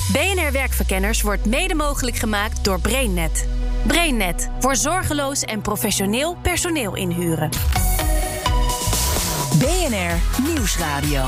BNR Werkverkenners wordt mede mogelijk gemaakt door BrainNet. BrainNet, voor zorgeloos en professioneel personeel inhuren. BNR Nieuwsradio.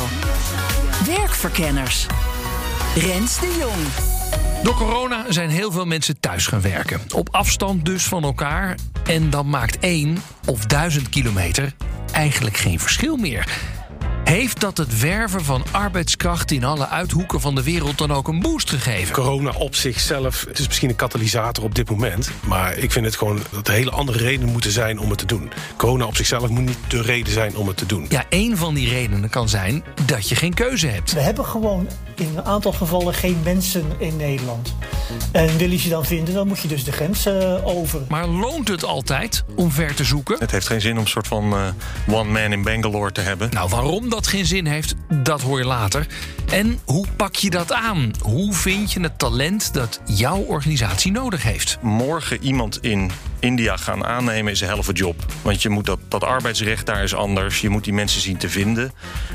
Werkverkenners. Rens de Jong. Door corona zijn heel veel mensen thuis gaan werken. Op afstand dus van elkaar. En dan maakt 1 of 1000 kilometer eigenlijk geen verschil meer. Heeft dat het werven van arbeidskracht in alle uithoeken van de wereld dan ook een boost gegeven? Corona op zichzelf, het is misschien een katalysator op dit moment. Maar ik vind het gewoon dat er hele andere redenen moeten zijn om het te doen. Corona op zichzelf moet niet de reden zijn om het te doen. Ja, één van die redenen kan zijn dat je geen keuze hebt. We hebben gewoon in een aantal gevallen geen mensen in Nederland. En wil je ze dan vinden, dan moet je dus de grens over. Maar loont het altijd om ver te zoeken? Het heeft geen zin om een soort van one man in Bangalore te hebben. Nou, waarom dat geen zin heeft, dat hoor je later. En hoe pak je dat aan? Hoe vind je het talent dat jouw organisatie nodig heeft? Morgen iemand in India gaan aannemen is een helft job. Want je moet dat arbeidsrecht daar is anders. Je moet die mensen zien te vinden.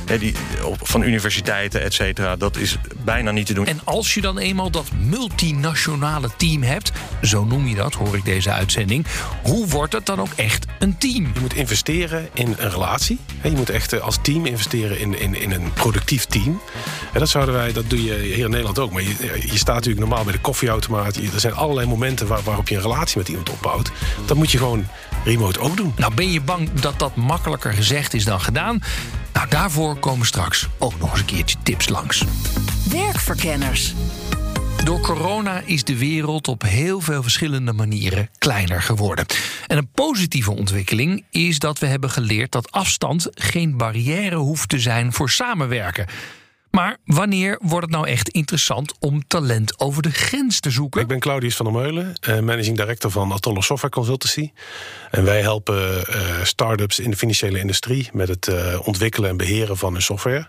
Van universiteiten, et cetera. Dat is bijna niet te doen. En als je dan eenmaal dat multinationale team hebt, zo noem je dat, hoor ik deze uitzending, hoe wordt het dan ook echt een team? Je moet investeren in een relatie. Je moet echt als team investeren in een productief team. En dat doe je hier in Nederland ook. Maar je staat natuurlijk normaal bij de koffieautomaat. Er zijn allerlei momenten waarop je een relatie met iemand opbouwt. Dat moet je gewoon remote ook doen. Nou, ben je bang dat dat makkelijker gezegd is dan gedaan? Nou, daarvoor komen straks ook nog eens een keertje tips langs. Werkverkenners. Door corona is de wereld op heel veel verschillende manieren kleiner geworden. En een positieve ontwikkeling is dat we hebben geleerd dat afstand geen barrière hoeft te zijn voor samenwerken. Maar wanneer wordt het nou echt interessant om talent over de grens te zoeken? Ik ben Claudius van der Meulen, managing director van Atollo Software Consultancy. En wij helpen start-ups in de financiële industrie met het ontwikkelen en beheren van hun software.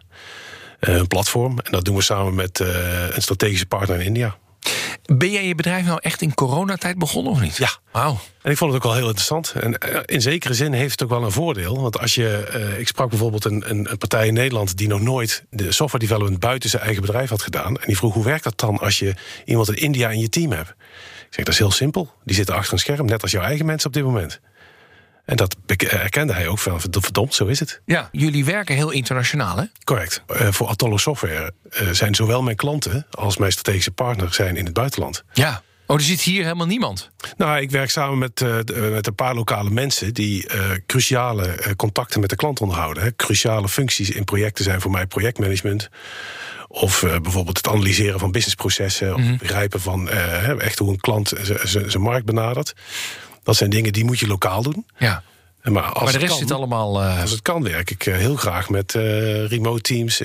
Een platform. En dat doen we samen met een strategische partner in India. Ben jij je bedrijf nou echt in coronatijd begonnen of niet? Ja. Wauw. En ik vond het ook wel heel interessant. En in zekere zin heeft het ook wel een voordeel. Want als ik sprak bijvoorbeeld een partij in Nederland die nog nooit de software development buiten zijn eigen bedrijf had gedaan. En die vroeg, hoe werkt dat dan als je iemand in India in je team hebt? Ik zeg, dat is heel simpel. Die zitten achter een scherm, net als jouw eigen mensen op dit moment. En dat erkende hij ook van, verdomd, zo is het. Ja, jullie werken heel internationaal, hè? Correct. Voor Atollo Software zijn zowel mijn klanten als mijn strategische partner zijn in het buitenland. Ja. Oh, er zit hier helemaal niemand? Nou, ik werk samen met een paar lokale mensen die cruciale contacten met de klant onderhouden. Hè. Cruciale functies in projecten zijn voor mij projectmanagement. Of bijvoorbeeld het analyseren van businessprocessen. Of het begrijpen van echt hoe een klant zijn markt benadert. Dat zijn dingen die moet je lokaal doen. Ja. Maar de rest zit allemaal... Als het kan, werk ik heel graag met remote teams.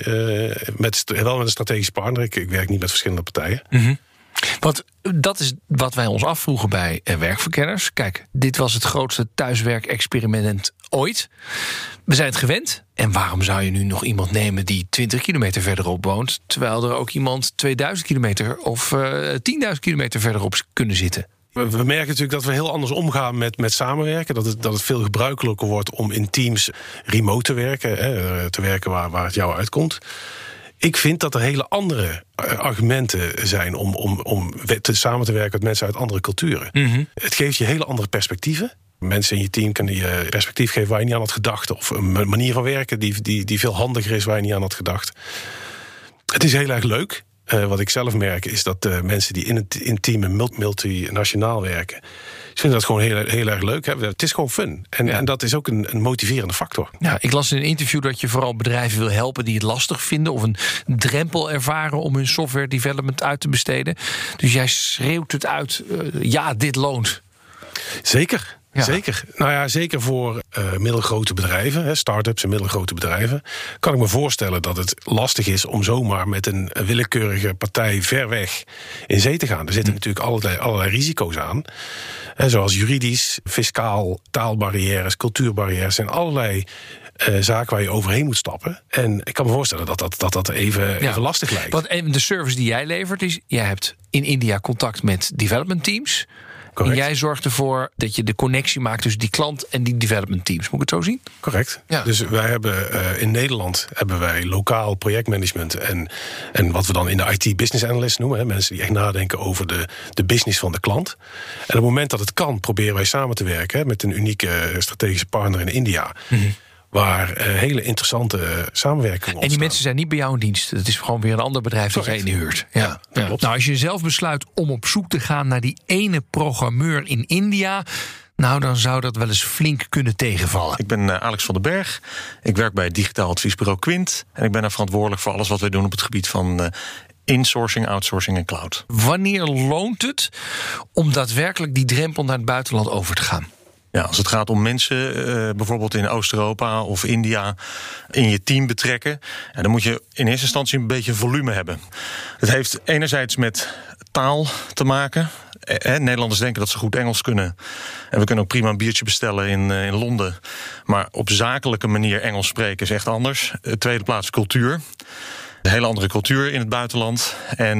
Wel met een strategische partner. Ik werk niet met verschillende partijen. Mm-hmm. Want dat is wat wij ons afvroegen bij werkverkenners. Kijk, dit was het grootste thuiswerkexperiment ooit. We zijn het gewend. En waarom zou je nu nog iemand nemen die 20 kilometer verderop woont, terwijl er ook iemand 2000 kilometer of 10.000 kilometer verderop kunnen zitten? We merken natuurlijk dat we heel anders omgaan met samenwerken. Dat het veel gebruikelijker wordt om in teams remote te werken. Te werken waar het jou uitkomt. Ik vind dat er hele andere argumenten zijn om samen te werken met mensen uit andere culturen. Mm-hmm. Het geeft je hele andere perspectieven. Mensen in je team kunnen je perspectief geven waar je niet aan had gedacht. Of een manier van werken die veel handiger is waar je niet aan had gedacht. Het is heel erg leuk. Wat ik zelf merk is dat mensen die in het team multinationaal werken, ik vind dat gewoon heel erg leuk. Hè? Het is gewoon fun. En dat is ook een motiverende factor. Ja, ik las in een interview dat je vooral bedrijven wil helpen die het lastig vinden of een drempel ervaren om hun software development uit te besteden. Dus jij schreeuwt het uit. Ja, dit loont. Zeker. Ja. Zeker. Nou ja, zeker voor middelgrote bedrijven, start-ups en middelgrote bedrijven, kan ik me voorstellen dat het lastig is om zomaar met een willekeurige partij ver weg in zee te gaan. Er zitten natuurlijk allerlei risico's aan. Zoals juridisch, fiscaal, taalbarrières, cultuurbarrières. zijn allerlei zaken waar je overheen moet stappen. En ik kan me voorstellen dat even lastig lijkt. Want de service die jij levert is, jij hebt in India contact met development teams. Correct. En jij zorgt ervoor dat je de connectie maakt tussen die klant en die development teams. Moet ik het zo zien? Correct. Ja. Dus wij hebben in Nederland lokaal projectmanagement en wat we dan in de IT business analyst noemen. Hè, mensen die echt nadenken over de business van de klant. En op het moment dat het kan, proberen wij samen te werken met een unieke strategische partner in India. Mm-hmm. Waar hele interessante samenwerking ontstaan. En die mensen zijn niet bij jou in dienst. Het is gewoon weer een ander bedrijf dat jij inhuurt. Ja. Klopt. Nou, als je zelf besluit om op zoek te gaan naar die ene programmeur in India, nou, dan zou dat wel eens flink kunnen tegenvallen. Ik ben Alex van den Berg. Ik werk bij het digitaal adviesbureau Quint. En ik ben daar verantwoordelijk voor alles wat wij doen op het gebied van insourcing, outsourcing en cloud. Wanneer loont het om daadwerkelijk die drempel naar het buitenland over te gaan? Ja, als het gaat om mensen, bijvoorbeeld in Oost-Europa of India, in je team betrekken, dan moet je in eerste instantie een beetje volume hebben. Het heeft enerzijds met taal te maken. Nederlanders denken dat ze goed Engels kunnen. En we kunnen ook prima een biertje bestellen in Londen. Maar op zakelijke manier Engels spreken is echt anders. Tweede plaats cultuur. Een hele andere cultuur in het buitenland.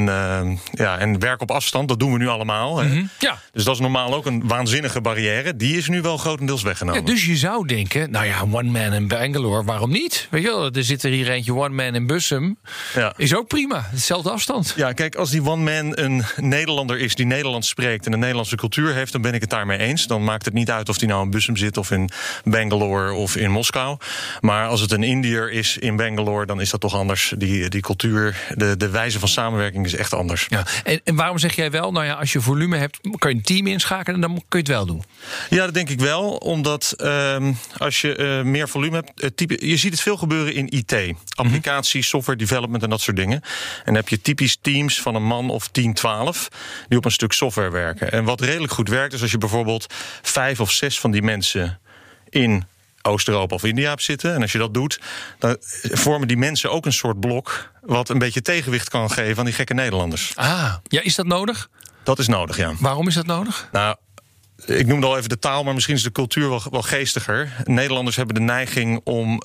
En werk op afstand, dat doen we nu allemaal. Mm-hmm. Ja. Dus dat is normaal ook een waanzinnige barrière. Die is nu wel grotendeels weggenomen. Ja, dus je zou denken, nou ja, one man in Bangalore, waarom niet? Weet je wel, er zit er hier eentje one man in Bussum. Ja. Is ook prima, hetzelfde afstand. Ja, kijk, als die one man een Nederlander is die Nederlands spreekt en een Nederlandse cultuur heeft, dan ben ik het daarmee eens. Dan maakt het niet uit of die nou in Bussum zit of in Bangalore of in Moskou. Maar als het een Indiër is in Bangalore, dan is dat toch anders. Die cultuur, de wijze van samenwerking is echt anders. Ja. En waarom zeg jij wel, nou ja, als je volume hebt, kan je een team inschakelen en dan kun je het wel doen? Ja, dat denk ik wel, omdat als je meer volume hebt, je ziet het veel gebeuren in IT. Applicaties, software development en dat soort dingen. En dan heb je typisch teams van een man of 10, 12 die op een stuk software werken. En wat redelijk goed werkt is als je bijvoorbeeld 5 of 6 van die mensen in Oost-Europa of India hebt zitten. En als je dat doet, dan vormen die mensen ook een soort blok wat een beetje tegenwicht kan geven aan die gekke Nederlanders. Ah, ja, is dat nodig? Dat is nodig, ja. Waarom is dat nodig? Nou, ik noemde al even de taal, maar misschien is de cultuur wel geestiger. Nederlanders hebben de neiging om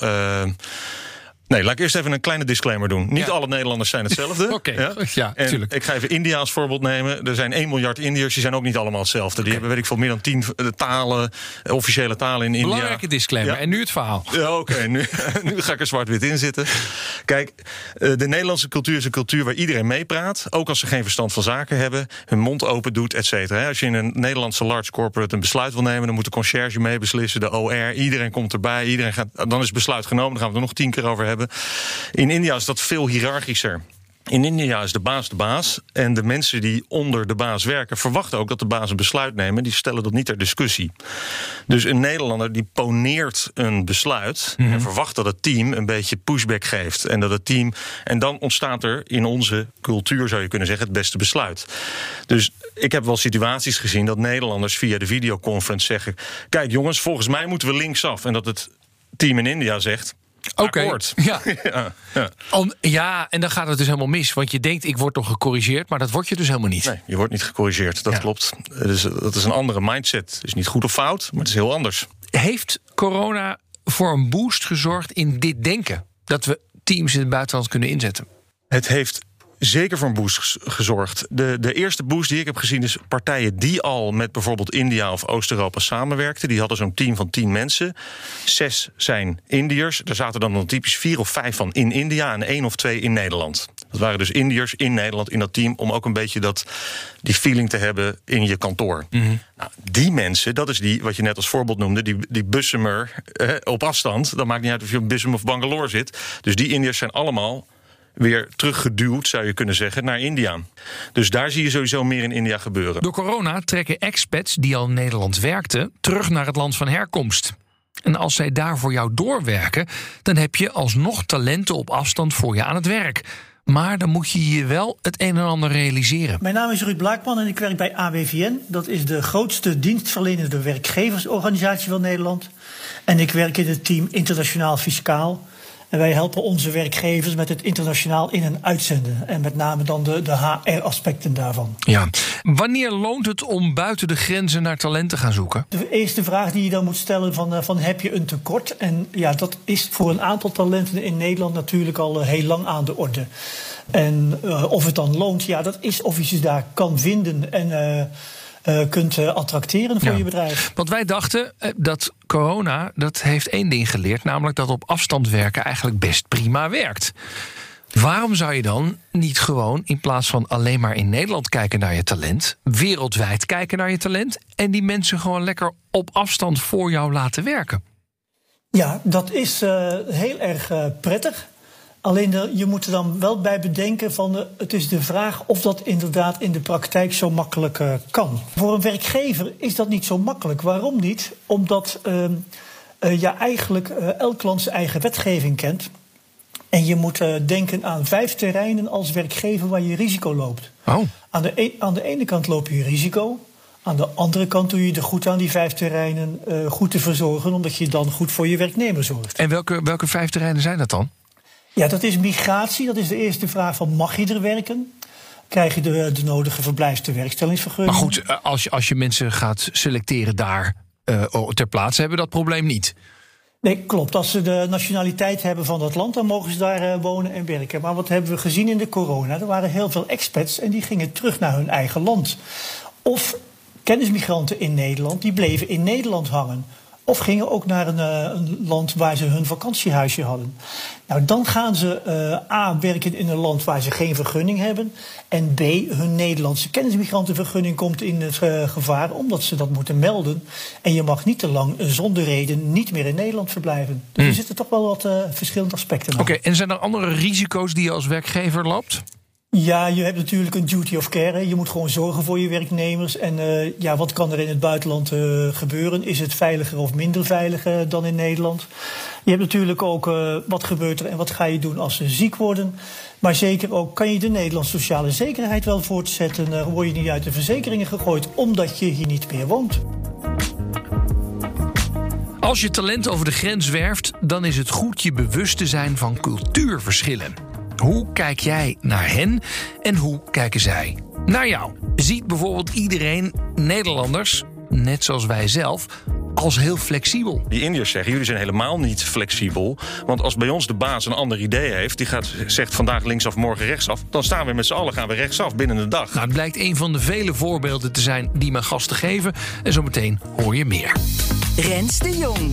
Nee, laat ik eerst even een kleine disclaimer doen. Niet alle Nederlanders zijn hetzelfde. Oké, ja, natuurlijk. Ik ga even India als voorbeeld nemen. Er zijn 1 miljard Indiërs, die zijn ook niet allemaal hetzelfde. Die hebben, weet ik veel, meer dan 10 talen, officiële talen in India. Belangrijke disclaimer. Ja. En nu het verhaal. Ja, oké. Nu ga ik er zwart-wit in zitten. Kijk, de Nederlandse cultuur is een cultuur waar iedereen meepraat. Ook als ze geen verstand van zaken hebben. Hun mond open doet, et cetera. Als je in een Nederlandse large corporate een besluit wil nemen, dan moet de conciërge mee beslissen, de OR. Iedereen komt erbij. Iedereen gaat, dan is het besluit genomen. Dan gaan we het er nog 10 keer over hebben. In India is dat veel hiërarchischer. In India is de baas. En de mensen die onder de baas werken verwachten ook dat de baas een besluit nemen. Die stellen dat niet ter discussie. Dus een Nederlander die poneert een besluit en verwacht dat het team een beetje pushback geeft. En dat het team. En dan ontstaat er in onze cultuur, zou je kunnen zeggen, het beste besluit. Dus ik heb wel situaties gezien dat Nederlanders via de videoconference zeggen: kijk jongens, volgens mij moeten we linksaf. En dat het team in India zegt: Oké. Ja. Ja. Ja, en dan gaat het dus helemaal mis. Want je denkt, ik word toch gecorrigeerd, maar dat word je dus helemaal niet. Nee, je wordt niet gecorrigeerd, dat klopt. Dus dat is een andere mindset. Het is niet goed of fout, maar het is heel anders. Heeft corona voor een boost gezorgd in dit denken? Dat we teams in het buitenland kunnen inzetten? Het heeft zeker voor een boost gezorgd. De eerste boost die ik heb gezien is partijen die al met bijvoorbeeld India of Oost-Europa samenwerkten. Die hadden zo'n team van 10 mensen. 6 zijn Indiërs. Er zaten dan typisch 4 of 5 van in India en 1 of 2 in Nederland. Dat waren dus Indiërs in Nederland in dat team, om ook een beetje die feeling te hebben in je kantoor. Nou, die mensen, dat is die wat je net als voorbeeld noemde, die Bussumer op afstand. Dat maakt niet uit of je in Bussum of Bangalore zit. Dus die Indiërs zijn allemaal weer teruggeduwd, zou je kunnen zeggen, naar India. Dus daar zie je sowieso meer in India gebeuren. Door corona trekken expats die al in Nederland werkten terug naar het land van herkomst. En als zij daar voor jou doorwerken, dan heb je alsnog talenten op afstand voor je aan het werk. Maar dan moet je je wel het een en ander realiseren. Mijn naam is Ruud Blaakman en ik werk bij AWVN. Dat is de grootste dienstverlenende werkgeversorganisatie van Nederland. En ik werk in het team Internationaal Fiscaal. En wij helpen onze werkgevers met het internationaal in- en uitzenden. En met name dan de HR-aspecten daarvan. Ja. Wanneer loont het om buiten de grenzen naar talent te gaan zoeken? De eerste vraag die je dan moet stellen van heb je een tekort? En ja, dat is voor een aantal talenten in Nederland natuurlijk al heel lang aan de orde. En of het dan loont, ja, dat is of je ze daar kan vinden kunt attracteren voor je bedrijf. Want wij dachten dat corona, dat heeft één ding geleerd, namelijk dat op afstand werken eigenlijk best prima werkt. Waarom zou je dan niet gewoon, in plaats van alleen maar in Nederland kijken naar je talent, wereldwijd kijken naar je talent en die mensen gewoon lekker op afstand voor jou laten werken? Ja, dat is heel erg prettig. Alleen je moet er dan wel bij bedenken van het is de vraag of dat inderdaad in de praktijk zo makkelijk kan. Voor een werkgever is dat niet zo makkelijk. Waarom niet? Omdat eigenlijk elk land zijn eigen wetgeving kent. En je moet denken aan 5 terreinen als werkgever waar je risico loopt. Oh. Aan de ene kant loop je risico. Aan de andere kant doe je er goed aan die 5 terreinen goed te verzorgen, omdat je dan goed voor je werknemer zorgt. En welke 5 terreinen zijn dat dan? Ja, dat is migratie. Dat is de eerste vraag van mag je er werken? Krijg je de nodige verblijfs- en werkstellingsvergunning? Maar goed, als je mensen gaat selecteren daar ter plaatse, hebben we dat probleem niet. Nee, klopt. Als ze de nationaliteit hebben van dat land, dan mogen ze daar wonen en werken. Maar wat hebben we gezien in de corona? Er waren heel veel expats en die gingen terug naar hun eigen land. Of kennismigranten in Nederland, die bleven in Nederland hangen. Of gingen ook naar een land waar ze hun vakantiehuisje hadden. Nou, dan gaan ze A, werken in een land waar ze geen vergunning hebben. En B, hun Nederlandse kennismigrantenvergunning komt in het gevaar, omdat ze dat moeten melden. En je mag niet te lang zonder reden niet meer in Nederland verblijven. Dus er zitten toch wel wat verschillende aspecten aan. Oké, en zijn er andere risico's die je als werkgever loopt? Ja, je hebt natuurlijk een duty of care. Je moet gewoon zorgen voor je werknemers. En wat kan er in het buitenland gebeuren? Is het veiliger of minder veilig dan in Nederland? Je hebt natuurlijk ook wat gebeurt er en wat ga je doen als ze ziek worden. Maar zeker ook, kan je de Nederlandse sociale zekerheid wel voortzetten? Word je niet uit de verzekeringen gegooid omdat je hier niet meer woont? Als je talent over de grens werft, dan is het goed je bewust te zijn van cultuurverschillen. Hoe kijk jij naar hen en hoe kijken zij naar jou? Ziet bijvoorbeeld iedereen Nederlanders, net zoals wij zelf, als heel flexibel? Die Indiërs zeggen, jullie zijn helemaal niet flexibel. Want als bij ons de baas een ander idee heeft, die zegt vandaag linksaf, morgen rechtsaf, dan staan we met z'n allen, gaan we rechtsaf binnen een dag. Nou, het blijkt een van de vele voorbeelden te zijn die mijn gasten geven. En zometeen hoor je meer. Rens de Jong.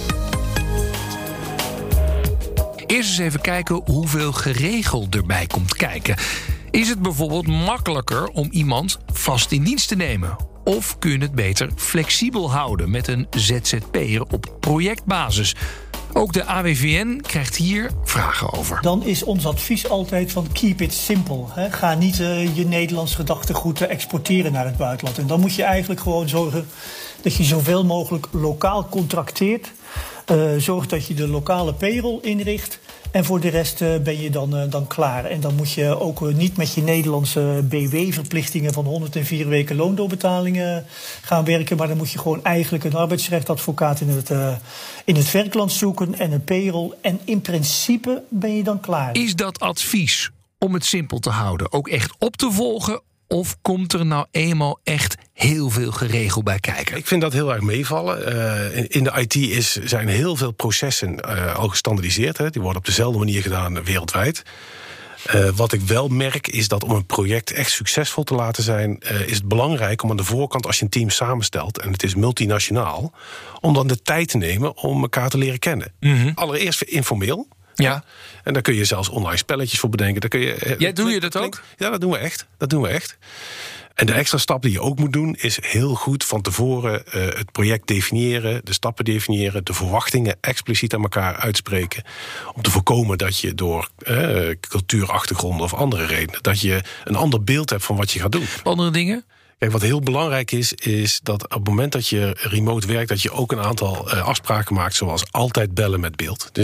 Eerst eens even kijken hoeveel geregel erbij komt kijken. Is het bijvoorbeeld makkelijker om iemand vast in dienst te nemen? Of kun je het beter flexibel houden met een ZZP'er op projectbasis? Ook de AWVN krijgt hier vragen over. Dan is ons advies altijd van keep it simple. Hè. Ga niet je Nederlands gedachtegoed exporteren naar het buitenland. En dan moet je eigenlijk gewoon zorgen dat je zoveel mogelijk lokaal contracteert. Zorg dat je de lokale payroll inricht. En voor de rest ben je dan klaar. En dan moet je ook niet met je Nederlandse BW-verplichtingen van 104 weken loondoorbetalingen gaan werken. Maar dan moet je gewoon eigenlijk een arbeidsrechtadvocaat in het werkland zoeken en een payroll. En in principe ben je dan klaar. Is dat advies om het simpel te houden ook echt op te volgen? Of komt er nou eenmaal echt heel veel geregeld bij kijken? Ik vind dat heel erg meevallen. In de IT zijn heel veel processen al gestandaardiseerd. Hè. Die worden op dezelfde manier gedaan wereldwijd. Wat ik wel merk is dat om een project echt succesvol te laten zijn, is het belangrijk om aan de voorkant, als je een team samenstelt en het is multinationaal, om dan de tijd te nemen om elkaar te leren kennen. Mm-hmm. Allereerst informeel. Ja. En daar kun je zelfs online spelletjes voor bedenken. Daar kun je, doe je dat ook? Ja, dat doen we echt. En de extra stap die je ook moet doen, is heel goed van tevoren het project definiëren, de stappen definiëren, de verwachtingen expliciet aan elkaar uitspreken. Om te voorkomen dat je door cultuurachtergronden of andere redenen, dat je een ander beeld hebt van wat je gaat doen. Andere dingen? Kijk, wat heel belangrijk is dat op het moment dat je remote werkt, dat je ook een aantal afspraken maakt, zoals altijd bellen met beeld. Dus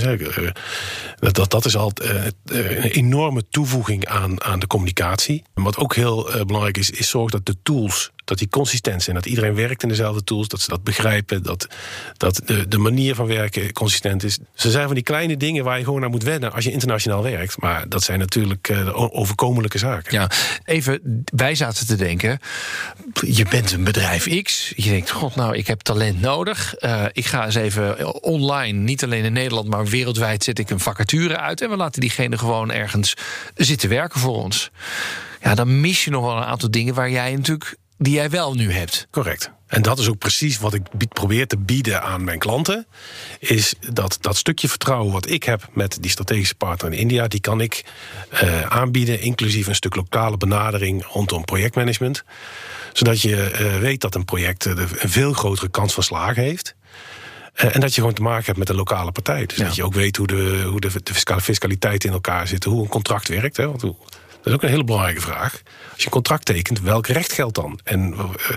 dat is altijd een enorme toevoeging aan de communicatie. En wat ook heel belangrijk is zorg dat de tools, dat die consistent zijn, dat iedereen werkt in dezelfde tools, dat ze dat begrijpen, dat de manier van werken consistent is. Ze zijn van die kleine dingen waar je gewoon naar moet wennen als je internationaal werkt. Maar dat zijn natuurlijk overkomelijke zaken. Ja, even, wij zaten te denken, je bent een bedrijf X. Je denkt, god nou, ik heb talent nodig. Ik ga eens even online, niet alleen in Nederland, maar wereldwijd zet ik een vacature uit. En we laten diegene gewoon ergens zitten werken voor ons. Ja, dan mis je nog wel een aantal dingen waar jij natuurlijk die jij wel nu hebt. Correct. En dat is ook precies wat ik probeer te bieden aan mijn klanten. Is dat stukje vertrouwen wat ik heb met die strategische partner in India, die kan ik aanbieden, inclusief een stuk lokale benadering rondom projectmanagement. Zodat je weet dat een project een veel grotere kans van slagen heeft. En dat je gewoon te maken hebt met een lokale partij. Dus dat je ook weet hoe de fiscaliteit in elkaar zit, hoe een contract werkt. Hè? Want dat is ook een hele belangrijke vraag. Als je een contract tekent, welk recht geldt dan? En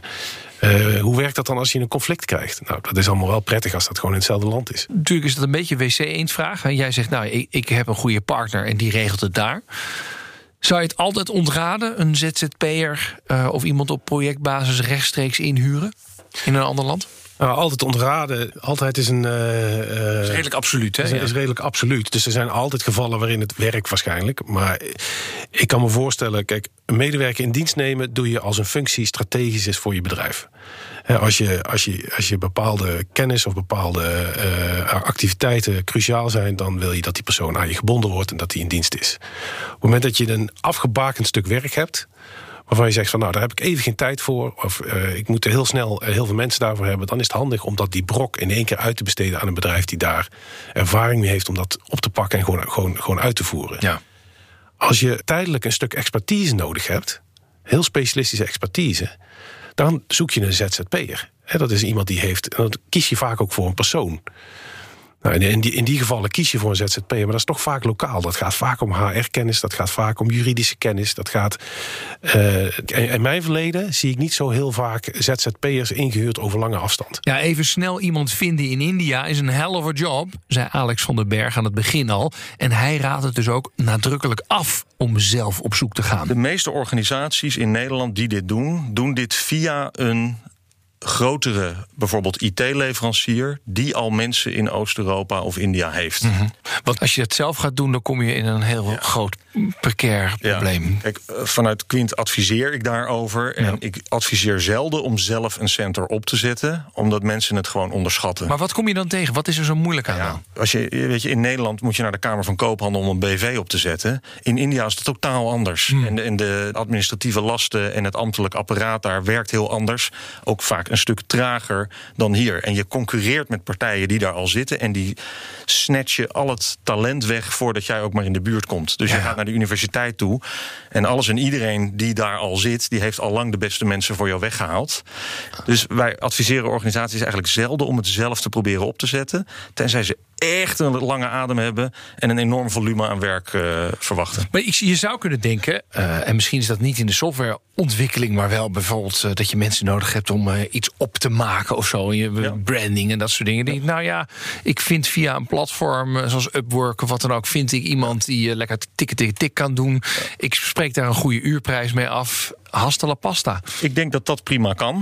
hoe werkt dat dan als je een conflict krijgt? Nou, dat is allemaal wel prettig als dat gewoon in hetzelfde land is. Natuurlijk is dat een beetje wc-eendvraag. En jij zegt, nou, ik heb een goede partner en die regelt het daar. Zou je het altijd ontraden, een ZZP'er of iemand op projectbasis rechtstreeks inhuren in een ander land? Nou, altijd ontraden, altijd is een... is redelijk absoluut, hè? Is redelijk absoluut. Dus er zijn altijd gevallen waarin het werkt waarschijnlijk. Maar ik kan me voorstellen, kijk, een medewerker in dienst nemen doe je als een functie strategisch is voor je bedrijf. Als je bepaalde kennis of bepaalde activiteiten cruciaal zijn, dan wil je dat die persoon aan je gebonden wordt en dat die in dienst is. Op het moment dat je een afgebakend stuk werk hebt, waarvan je zegt van nou, daar heb ik even geen tijd voor, of ik moet heel snel heel veel mensen daarvoor hebben, dan is het handig om dat die brok in één keer uit te besteden aan een bedrijf die daar ervaring mee heeft om dat op te pakken en gewoon uit te voeren. Ja. Als je tijdelijk een stuk expertise nodig hebt, heel specialistische expertise, dan zoek je een ZZP'er. Dat is iemand die heeft, en dan kies je vaak ook voor een persoon. Nou, in die gevallen kies je voor een ZZP'er, maar dat is toch vaak lokaal. Dat gaat vaak om HR-kennis, dat gaat vaak om juridische kennis. Dat gaat. In mijn verleden zie ik niet zo heel vaak ZZP'ers ingehuurd over lange afstand. Ja, even snel iemand vinden in India is een hell of a job, zei Alex van den Berg aan het begin al. En hij raadt het dus ook nadrukkelijk af om zelf op zoek te gaan. De meeste organisaties in Nederland die dit doen dit via een grotere, bijvoorbeeld IT-leverancier, die al mensen in Oost-Europa of India heeft. Mm-hmm. Want als je het zelf gaat doen, dan kom je in een heel groot precair probleem. Ja. Kijk, vanuit Quint adviseer ik daarover. En ik adviseer zelden om zelf een center op te zetten, omdat mensen het gewoon onderschatten. Maar wat kom je dan tegen? Wat is er zo moeilijk aan dan? Als je, in Nederland moet je naar de Kamer van Koophandel om een BV op te zetten. In India is het totaal anders. En de administratieve lasten en het ambtelijk apparaat daar werkt heel anders. Ook vaak een stuk trager dan hier. En je concurreert met partijen die daar al zitten en die snatchen al het talent weg voordat jij ook maar in de buurt komt. Dus je gaat naar de universiteit toe en alles en iedereen die daar al zit, die heeft al lang de beste mensen voor jou weggehaald. Dus wij adviseren organisaties eigenlijk zelden om het zelf te proberen op te zetten, tenzij ze echt een lange adem hebben en een enorm volume aan werk verwachten. Maar je zou kunnen denken, en misschien is dat niet in de softwareontwikkeling, maar wel bijvoorbeeld dat je mensen nodig hebt om iets op te maken of zo, je branding en dat soort dingen. Denk ik, nou ja, ik vind via een platform zoals Upwork of wat dan ook, vind ik iemand die lekker tik kan doen. Ja. Ik spreek daar een goede uurprijs mee af. Hasta la pasta. Ik denk dat dat prima kan.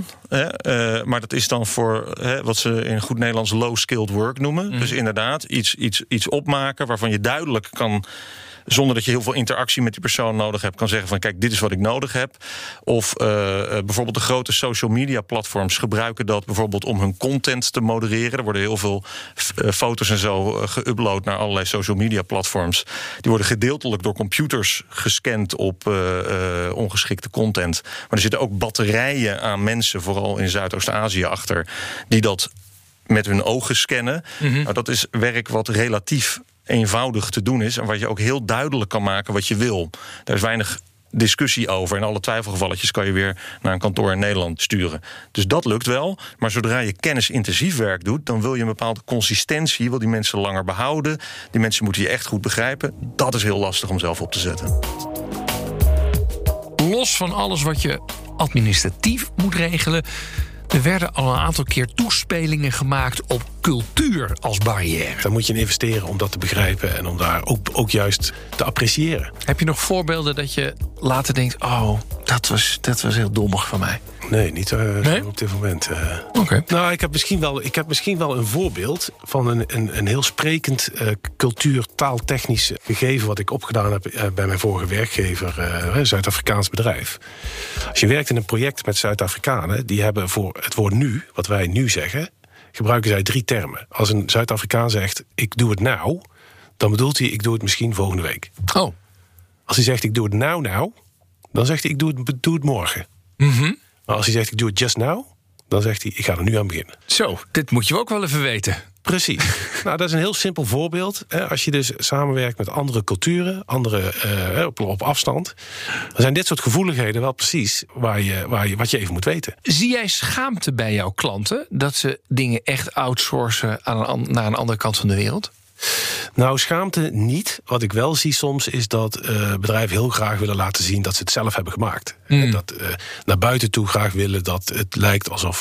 Maar dat is dan voor wat ze in goed Nederlands low-skilled work noemen. Dus inderdaad, iets opmaken waarvan je duidelijk kan, zonder dat je heel veel interactie met die persoon nodig hebt, kan zeggen van kijk, dit is wat ik nodig heb. Of bijvoorbeeld de grote social media platforms gebruiken dat bijvoorbeeld om hun content te modereren. Er worden heel veel foto's en zo geüpload naar allerlei social media platforms. Die worden gedeeltelijk door computers gescand op ongeschikte content. Maar er zitten ook batterijen aan mensen, vooral in Zuidoost-Azië, achter, die dat met hun ogen scannen. Nou, dat is werk wat relatief eenvoudig te doen is en wat je ook heel duidelijk kan maken wat je wil. Daar is weinig discussie over. En alle twijfelgevalletjes kan je weer naar een kantoor in Nederland sturen. Dus dat lukt wel. Maar zodra je kennisintensief werk doet, dan wil je een bepaalde consistentie, wil die mensen langer behouden. Die mensen moeten je echt goed begrijpen. Dat is heel lastig om zelf op te zetten. Los van alles wat je administratief moet regelen, er werden al een aantal keer toespelingen gemaakt op cultuur als barrière. Daar moet je in investeren om dat te begrijpen en om daar ook juist te appreciëren. Heb je nog voorbeelden dat je later denkt, oh, dat was heel dommig van mij? Nee, niet op dit moment. Okay. Nou, ik heb misschien wel een voorbeeld van een heel sprekend cultuur-taaltechnisch gegeven wat ik opgedaan heb bij mijn vorige werkgever, een Zuid-Afrikaans bedrijf. Als je werkt in een project met Zuid-Afrikanen, die hebben voor het woord nu, wat wij nu zeggen, gebruiken zij 3 termen. Als een Zuid-Afrikaan zegt, ik doe het nou, dan bedoelt hij, ik doe het misschien volgende week. Oh. Als hij zegt, ik doe het nou, dan zegt hij, ik doe het morgen. Mm-hmm. Maar als hij zegt, ik doe het just now, dan zegt hij, ik ga er nu aan beginnen. Zo, dit moet je ook wel even weten. Precies. Nou, dat is een heel simpel voorbeeld. Als je dus samenwerkt met andere culturen, op afstand, dan zijn dit soort gevoeligheden wel precies wat je even moet weten. Zie jij schaamte bij jouw klanten dat ze dingen echt outsourcen naar een andere kant van de wereld? Nou, schaamte niet. Wat ik wel zie soms is dat bedrijven heel graag willen laten zien dat ze het zelf hebben gemaakt. Dat naar buiten toe graag willen dat het lijkt alsof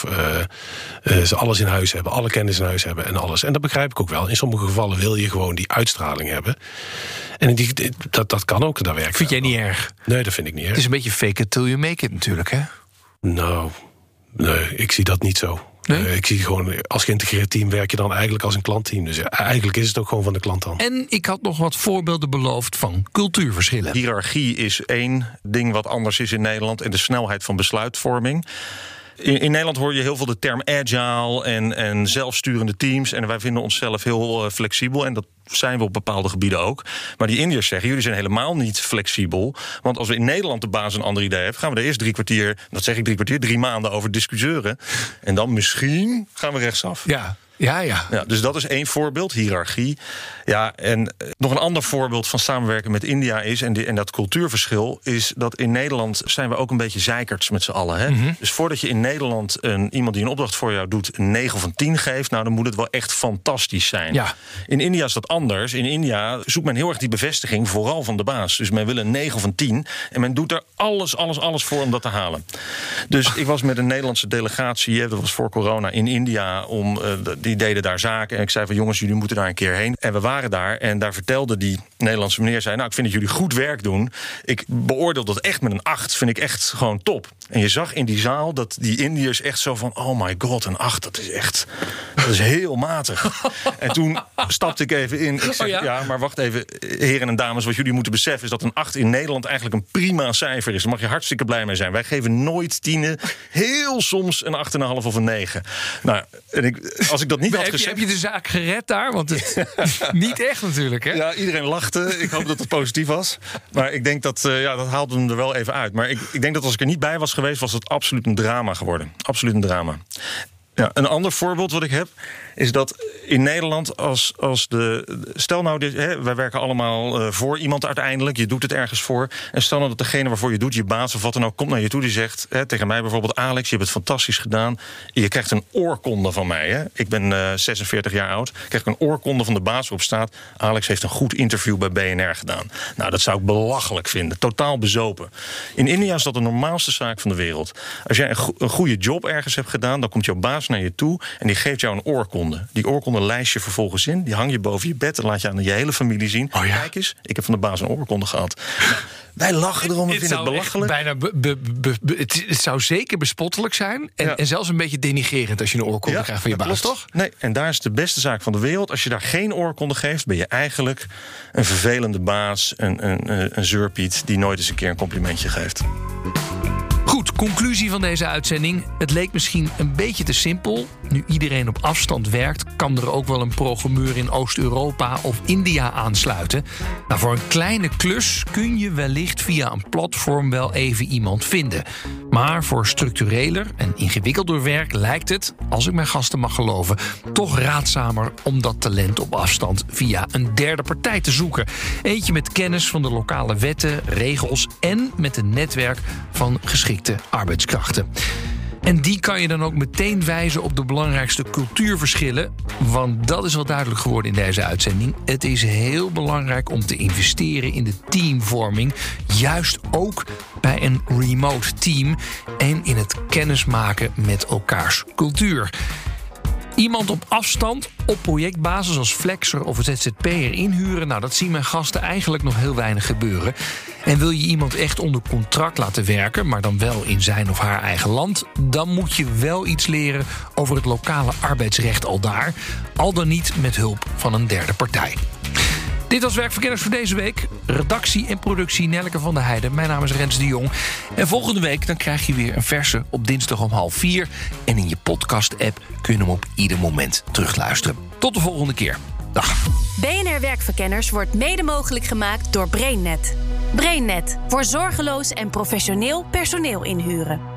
ze alles in huis hebben, alle kennis in huis hebben en alles. En dat begrijp ik ook wel. In sommige gevallen wil je gewoon die uitstraling hebben. En dat kan ook, daar werkt. Vind jij niet erg? Nee, dat vind ik niet erg. Het is een beetje fake it till you make it natuurlijk, hè? Nou, nee, ik zie dat niet zo. Nee? Ik zie gewoon, als geïntegreerd team werk je dan eigenlijk als een klantteam. Dus eigenlijk is het ook gewoon van de klant dan. En ik had nog wat voorbeelden beloofd van cultuurverschillen. Hiërarchie is één ding wat anders is in Nederland. En de snelheid van besluitvorming. In Nederland hoor je heel veel de term agile en zelfsturende teams. En wij vinden onszelf heel flexibel. En dat zijn we op bepaalde gebieden ook. Maar die Indiërs zeggen, jullie zijn helemaal niet flexibel. Want als we in Nederland de baas een ander idee hebben, gaan we er eerst 3 maanden over discussiëren. En dan misschien gaan we rechtsaf. Ja, dus dat is één voorbeeld, hiërarchie. Ja, en nog een ander voorbeeld van samenwerken met India is, en dat cultuurverschil, is dat in Nederland zijn we ook een beetje zeikerts met z'n allen. Hè? Mm-hmm. Dus voordat je in Nederland iemand die een opdracht voor jou doet een 9 van 10 geeft, nou dan moet het wel echt fantastisch zijn. Ja. In India is dat anders. In India zoekt men heel erg die bevestiging, vooral van de baas. Dus men wil een 9 van 10 en men doet er alles voor om dat te halen. Dus ik was met een Nederlandse delegatie, dat was voor corona, in India, die deden daar zaken. En ik zei van, jongens, jullie moeten daar een keer heen. En we waren daar en daar vertelde die Nederlandse meneer, zei, nou, ik vind dat jullie goed werk doen. Ik beoordeel dat echt met een 8. Vind ik echt gewoon top. En je zag in die zaal dat die Indiërs echt zo van, oh my god, een 8, dat is heel matig. En toen stapte ik even in. Ik zeg, ja, maar wacht even, heren en dames, wat jullie moeten beseffen is dat een 8 in Nederland eigenlijk een prima cijfer is. Daar mag je hartstikke blij mee zijn. Wij geven nooit 10, heel soms een 8,5 of een 9. Nou, en als ik dat niet had gezegd... Heb je de zaak gered daar? Want het niet echt natuurlijk, hè? Ja, iedereen lachte. Ik hoop dat het positief was. Maar ik denk dat haalde hem er wel even uit. Maar ik denk dat als ik er niet bij was geweest, was het absoluut een drama geworden. Absoluut een drama. Ja, een ander voorbeeld wat ik heb is dat in Nederland stel nou, wij werken allemaal voor iemand uiteindelijk. Je doet het ergens voor. En stel nou dat degene waarvoor je doet, je baas of wat dan ook, komt naar je toe. Die zegt tegen mij bijvoorbeeld, Alex, je hebt het fantastisch gedaan. Je krijgt een oorkonde van mij. Hè? Ik ben 46 jaar oud. Krijg ik een oorkonde van de baas waarop staat, Alex heeft een goed interview bij BNR gedaan. Nou, dat zou ik belachelijk vinden. Totaal bezopen. In India is dat de normaalste zaak van de wereld. Als jij een goede job ergens hebt gedaan, dan komt jouw baas naar je toe en die geeft jou een oorkonde. Die oorkonde lijst je vervolgens in. Die hang je boven je bed en laat je aan je hele familie zien. Oh ja? Kijk eens, ik heb van de baas een oorkonde gehad. Nou, wij lachen erom en vinden het belachelijk. Het zou zeker bespottelijk zijn. En zelfs een beetje denigrerend als je een oorkonde krijgt van je baas, toch? Nee, en daar is de beste zaak van de wereld. Als je daar geen oorkonde geeft, ben je eigenlijk een vervelende baas. Een zeurpiet die nooit eens een keer een complimentje geeft. Goed, conclusie van deze uitzending. Het leek misschien een beetje te simpel. Nu iedereen op afstand werkt, kan er ook wel een programmeur in Oost-Europa of India aansluiten. Nou, voor een kleine klus kun je wellicht via een platform wel even iemand vinden. Maar voor structureler en ingewikkelder werk lijkt het, als ik mijn gasten mag geloven, toch raadzamer om dat talent op afstand via een derde partij te zoeken. Eentje met kennis van de lokale wetten, regels en met een netwerk van geschikte arbeidskrachten. En die kan je dan ook meteen wijzen op de belangrijkste cultuurverschillen. Want dat is wel duidelijk geworden in deze uitzending. Het is heel belangrijk om te investeren in de teamvorming. Juist ook bij een remote team. En in het kennismaken met elkaars cultuur. Iemand op afstand, op projectbasis als flexer of ZZP'er inhuren, nou, dat zien mijn gasten eigenlijk nog heel weinig gebeuren. En wil je iemand echt onder contract laten werken, maar dan wel in zijn of haar eigen land, dan moet je wel iets leren over het lokale arbeidsrecht aldaar, al dan niet met hulp van een derde partij. Dit was Werkverkenners voor deze week. Redactie en productie Nelleke van der Heijden. Mijn naam is Rens de Jong. En volgende week dan krijg je weer een verse op dinsdag om 3:30. En in je podcast-app kun je hem op ieder moment terugluisteren. Tot de volgende keer. Dag. BNR Werkverkenners wordt mede mogelijk gemaakt door BrainNet. BrainNet voor zorgeloos en professioneel personeel inhuren.